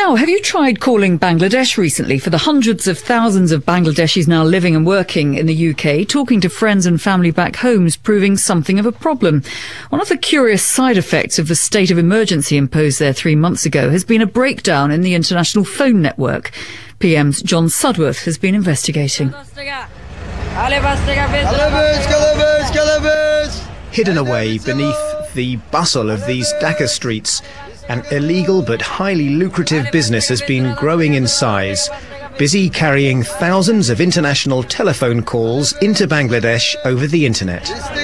Now, have you tried calling Bangladesh recently? For the hundreds of thousands of Bangladeshis now living and working in the UK, talking to friends and family back home is proving something of a problem. One of the curious side effects of the state of emergency imposed there 3 months ago has been a breakdown in the international phone network. PM's John Sudworth has been investigating. Hidden away beneath the bustle of these Dhaka streets, an illegal but highly lucrative business has been growing in size, busy carrying thousands of international telephone calls into Bangladesh over the internet.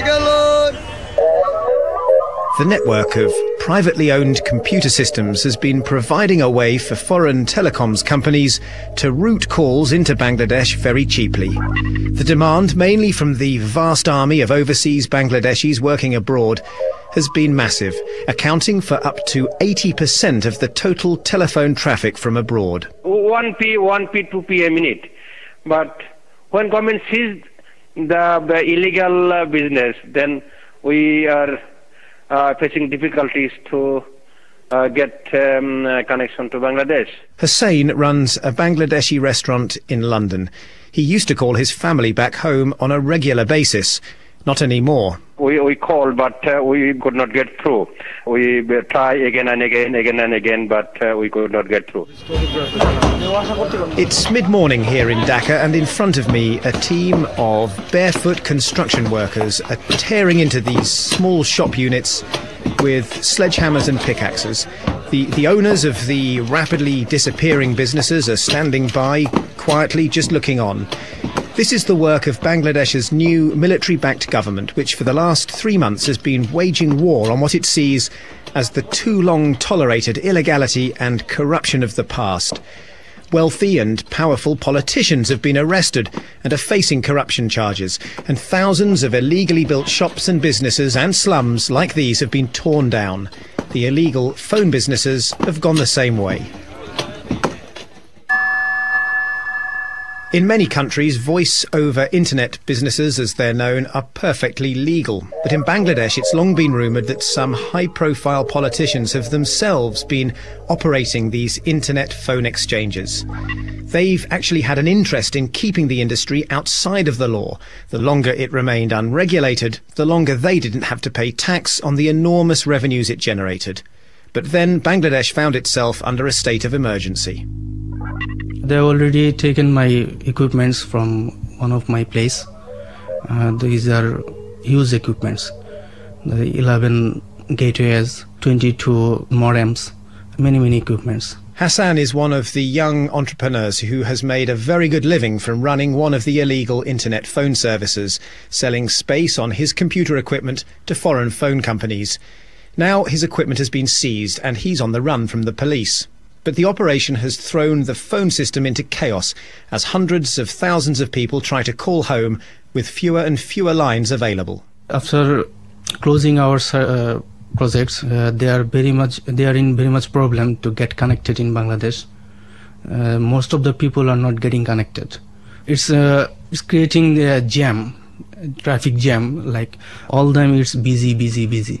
The network of privately owned computer systems has been providing a way for foreign telecoms companies to route calls into Bangladesh very cheaply. The demand, mainly from the vast army of overseas Bangladeshis working abroad, has been massive, accounting for up to 80% of the total telephone traffic from abroad. 1p, 2p a minute. But when government sees the illegal business, then we are facing difficulties to get connection to Bangladesh. Hussain runs a Bangladeshi restaurant in London. He used to call his family back home on a regular basis. Not anymore. We called, but we could not get through. We try again and again, but we could not get through. It's mid-morning here in Dhaka, and in front of me a team of barefoot construction workers are tearing into these small shop units with sledgehammers and pickaxes. The owners of the rapidly disappearing businesses are standing by, quietly just looking on. This is the work of Bangladesh's new military-backed government, which for the last 3 months has been waging war on what it sees as the too long tolerated illegality and corruption of the past. Wealthy and powerful politicians have been arrested and are facing corruption charges, and thousands of illegally built shops and businesses and slums like these have been torn down. The illegal phone businesses have gone the same way. In many countries, voice-over internet businesses, as they're known, are perfectly legal. But in Bangladesh, it's long been rumoured that some high-profile politicians have themselves been operating these internet phone exchanges. They've actually had an interest in keeping the industry outside of the law. The longer it remained unregulated, the longer they didn't have to pay tax on the enormous revenues it generated. But then Bangladesh found itself under a state of emergency. They already taken my equipments from one of my place. These are huge equipments. The 11 gateways, 22 modems, many equipments. Hassan is one of the young entrepreneurs who has made a very good living from running one of the illegal internet phone services, selling space on his computer equipment to foreign phone companies. Now his equipment has been seized and he's on the run from the police. But the operation has thrown the phone system into chaos as hundreds of thousands of people try to call home with fewer and fewer lines available. After closing our projects, they are in very much problem to get connected in Bangladesh. Most of the people are not getting connected. It's creating a jam, traffic jam. Like all the time, it's busy.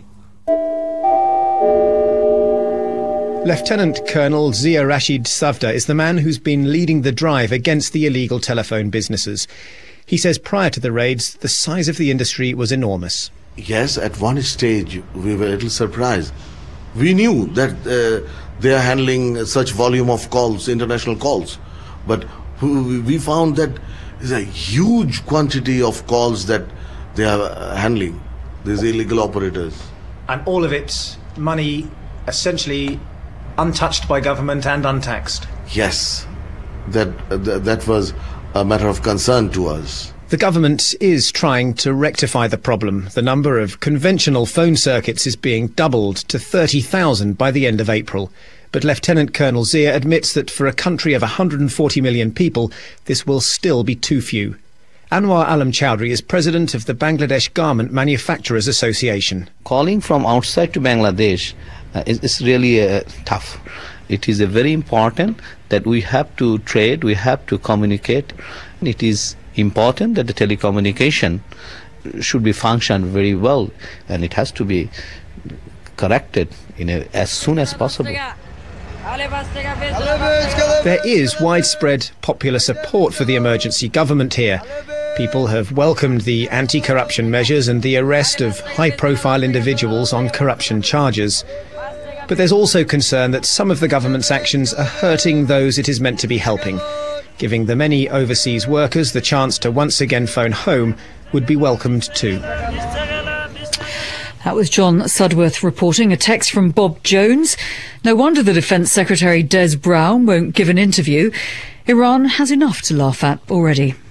Lieutenant Colonel Zia Rashid Savda is the man who's been leading the drive against the illegal telephone businesses. He says prior to the raids, the size of the industry was enormous. Yes, at one stage we were a little surprised. We knew that they are handling such volume of calls, international calls, but we found that there's a huge quantity of calls that they are handling, these illegal operators. And all of it, money essentially untouched by government and untaxed. Yes, that was a matter of concern to us. The government is trying to rectify the problem. The number of conventional phone circuits is being doubled to 30,000 by the end of April. But Lieutenant Colonel Zia admits that for a country of 140 million people, this will still be too few. Anwar Alam Chowdhury is president of the Bangladesh Garment Manufacturers Association. Calling from outside to Bangladesh is really tough. It is very important that we have to trade, we have to communicate. It is important that the telecommunication should be functioned very well, and it has to be corrected as soon as possible. There is widespread popular support for the emergency government here. People have welcomed the anti-corruption measures and the arrest of high-profile individuals on corruption charges. But there's also concern that some of the government's actions are hurting those it is meant to be helping. Giving the many overseas workers the chance to once again phone home would be welcomed too. That was John Sudworth reporting. A text from Bob Jones. No wonder the Defence Secretary Des Brown won't give an interview. Iran has enough to laugh at already.